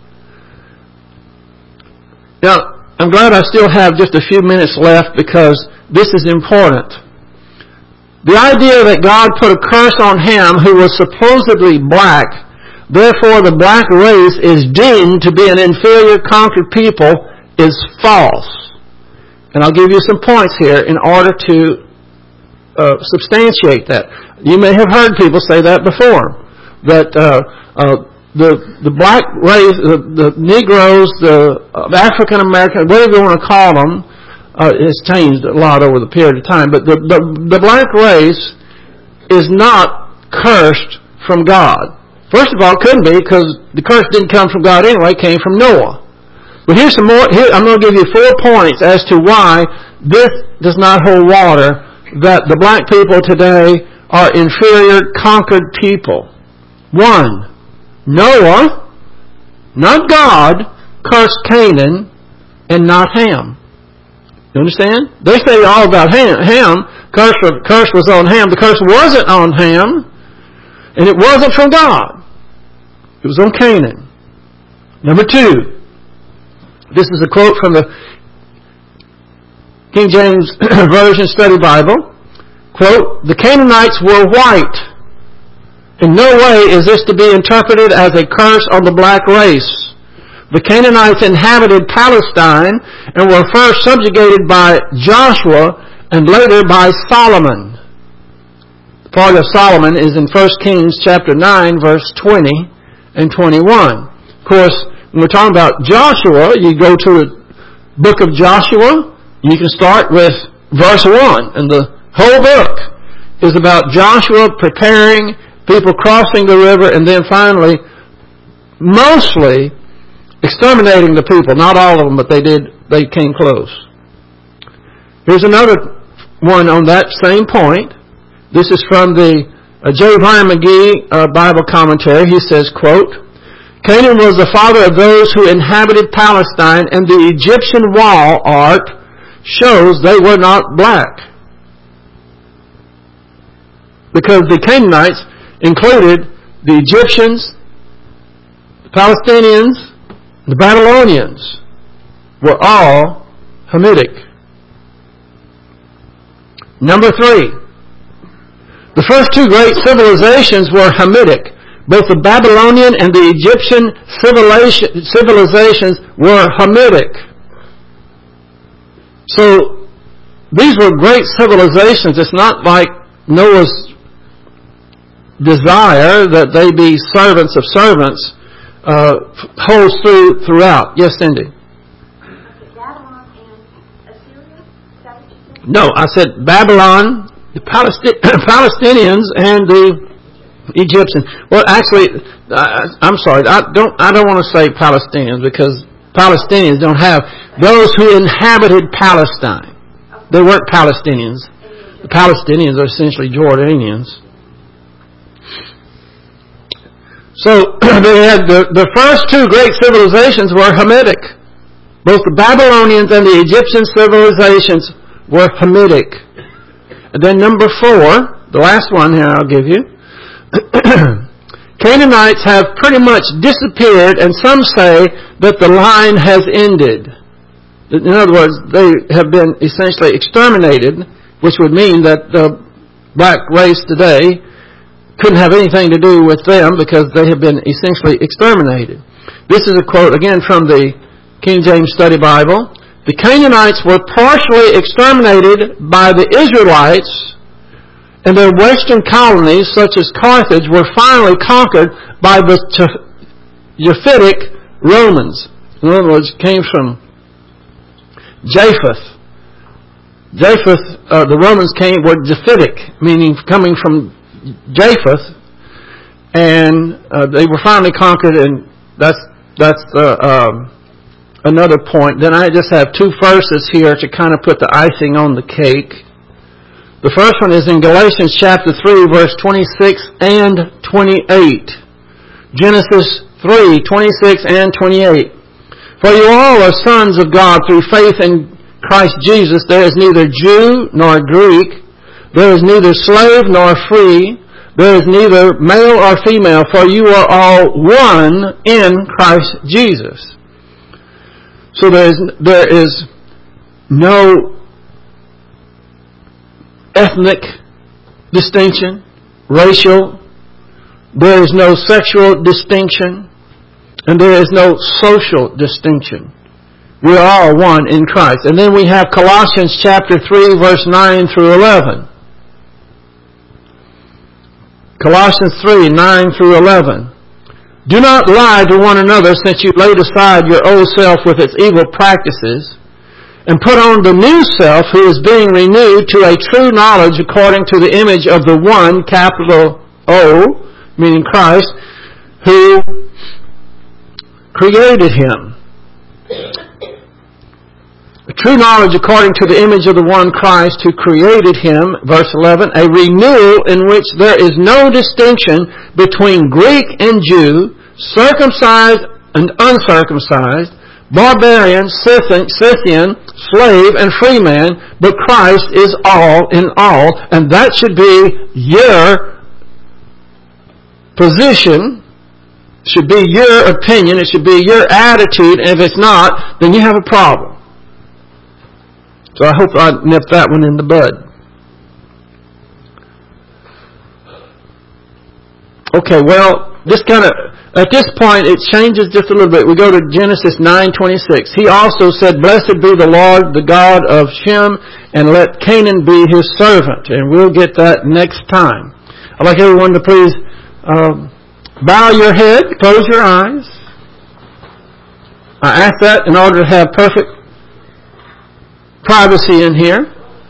Now, I'm glad I still have just a few minutes left because this is important. The idea that God put a curse on Ham who was supposedly black, therefore the black race is deemed to be an inferior conquered people, is false. And I'll give you some points here in order to substantiate that. You may have heard people say that before, that the black race, the Negroes, the African American, whatever you want to call them, it's changed a lot over the period of time, but the black race is not cursed from God. First of all, it couldn't be because the curse didn't come from God anyway, it came from Noah. But here's some more. I'm going to give you 4 points as to why this does not hold water, that the black people today are inferior, conquered people. 1, Noah, not God, cursed Canaan and not Ham. You understand? They say all about Ham. Curse was on Ham. The curse wasn't on Ham, and it wasn't from God. It was on Canaan. Number 2. This is a quote from the King James Version Study Bible. Quote, "The Canaanites were white. In no way is this to be interpreted as a curse on the black race. The Canaanites inhabited Palestine and were first subjugated by Joshua and later by Solomon." The part of Solomon is in 1 Kings chapter 9, verse 20 and 21. Of course, when we're talking about Joshua, you go to the book of Joshua, you can start with verse 1, and the whole book is about Joshua preparing, people crossing the river, and then finally, mostly, exterminating the people. Not all of them, but they came close. Here's another one on that same point. This is from the J. Brian McGee Bible commentary. He says, quote, "Canaan was the father of those who inhabited Palestine, and the Egyptian wall art shows they were not black." Because the Canaanites included the Egyptians, the Palestinians, the Babylonians were all Hamitic. Number 3. The first 2 great civilizations were Hamitic. Both the Babylonian and the Egyptian civilizations were Hamitic. So, these were great civilizations. It's not like Noah's desire that they be servants of servants holds throughout. Yes, Cindy? Babylon and Assyria? Is that what you said? No, I said Babylon, the Palestinians, and the Egyptians. Well, actually, I'm sorry. I don't want to say Palestinians because Palestinians don't have those who inhabited Palestine. They weren't Palestinians. The Palestinians are essentially Jordanians. So they had the first 2 great civilizations were Hamitic. Both the Babylonians and the Egyptian civilizations were Hamitic. And then number 4, the last one here I'll give you. Canaanites have pretty much disappeared, and some say that the line has ended. In other words, they have been essentially exterminated, which would mean that the black race today couldn't have anything to do with them because they have been essentially exterminated. This is a quote again from the King James Study Bible. "The Canaanites were partially exterminated by the Israelites, and their western colonies, such as Carthage, were finally conquered by the Japhetic Romans." In other words, came from Japheth. Japheth, the Romans were Japhetic, meaning coming from Japheth, and they were finally conquered, and that's another point. Then I just have two verses here to kind of put the icing on the cake. The first one is in Galatians chapter 3, verse 26 and 28. Genesis 3, 26 and 28. For you all are sons of God through faith in Christ Jesus. There is neither Jew nor Greek. There is neither slave nor free. There is neither male or female, for you are all one in Christ Jesus. So there is no ethnic distinction, racial. There is no sexual distinction, and there is no social distinction. We are all one in Christ. And then we have Colossians chapter 3, verse 9 through 11. Colossians 3, 9 through 11. Do not lie to one another, since you laid aside your old self with its evil practices, and put on the new self, who is being renewed to a true knowledge according to the image of the one, capital O, meaning Christ, who created him. A true knowledge according to the image of the one Christ who created him, verse 11, a renewal in which there is no distinction between Greek and Jew, circumcised and uncircumcised, barbarian, Scythian, slave and free man, but Christ is all in all, and that should be your position, should be your opinion, it should be your attitude, and if it's not, then you have a problem. So I hope I nipped that one in the bud. Okay, well, at this point it changes just a little bit. We go to Genesis 9:26. He also said, Blessed be the Lord, the God of Shem, and let Canaan be his servant. And we'll get that next time. I'd like everyone to please bow your head, close your eyes. I ask that in order to have perfect privacy in here.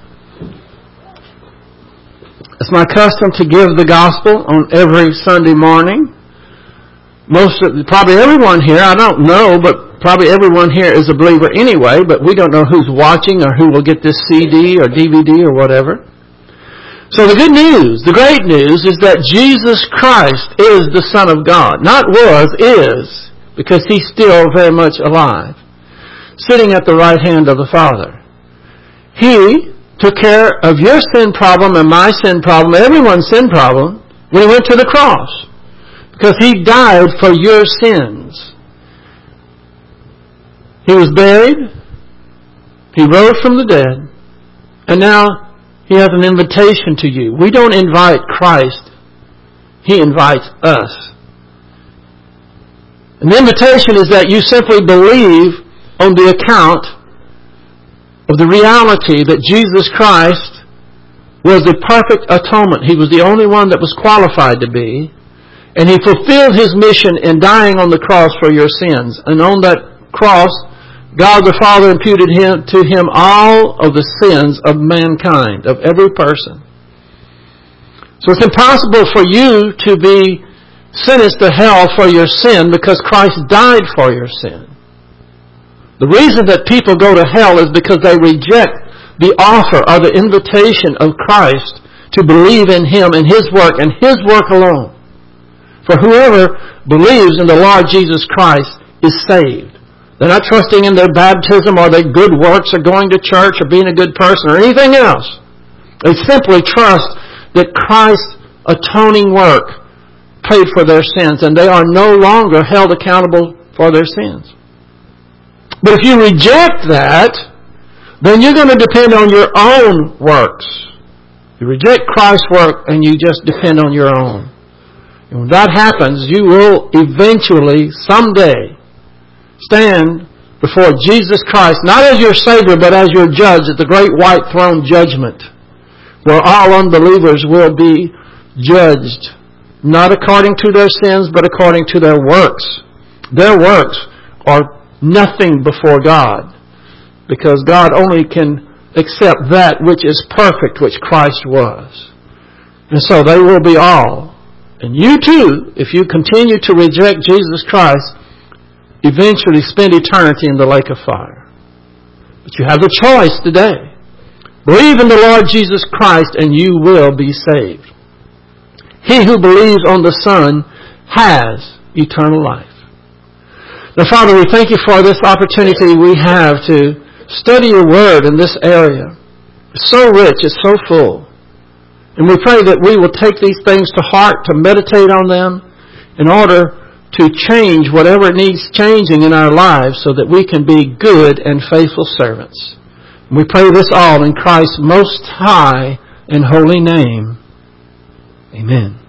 It's my custom to give the gospel on every Sunday morning. Probably everyone here, I don't know, but probably everyone here is a believer anyway, but we don't know who's watching or who will get this CD or DVD or whatever. So the good news, the great news, is that Jesus Christ is the Son of God. Not was, is, because He's still very much alive, sitting at the right hand of the Father. He took care of your sin problem and my sin problem, everyone's sin problem, when He went to the cross. Because He died for your sins. He was buried. He rose from the dead. And now He has an invitation to you. We don't invite Christ. He invites us. And the invitation is that you simply believe on the account of the reality that Jesus Christ was the perfect atonement. He was the only one that was qualified to be. And He fulfilled His mission in dying on the cross for your sins. And on that cross, God the Father imputed to Him all of the sins of mankind, of every person. So it's impossible for you to be sentenced to hell for your sin because Christ died for your sin. The reason that people go to hell is because they reject the offer or the invitation of Christ to believe in Him and His work and His work alone. For whoever believes in the Lord Jesus Christ is saved. They're not trusting in their baptism or their good works or going to church or being a good person or anything else. They simply trust that Christ's atoning work paid for their sins and they are no longer held accountable for their sins. But if you reject that, then you're going to depend on your own works. You reject Christ's work and you just depend on your own. And when that happens, you will eventually, someday, stand before Jesus Christ, not as your Savior, but as your judge at the great white throne judgment, where all unbelievers will be judged, not according to their sins, but according to their works. Their works are nothing before God, because God only can accept that which is perfect, which Christ was. And so they will be all. And you too, if you continue to reject Jesus Christ, eventually spend eternity in the lake of fire. But you have the choice today. Believe in the Lord Jesus Christ and you will be saved. He who believes on the Son has eternal life. Now, Father, we thank you for this opportunity we have to study your word in this area. It's so rich, it's so full. And we pray that we will take these things to heart, to meditate on them in order to change whatever needs changing in our lives so that we can be good and faithful servants. And we pray this all in Christ's most high and holy name. Amen.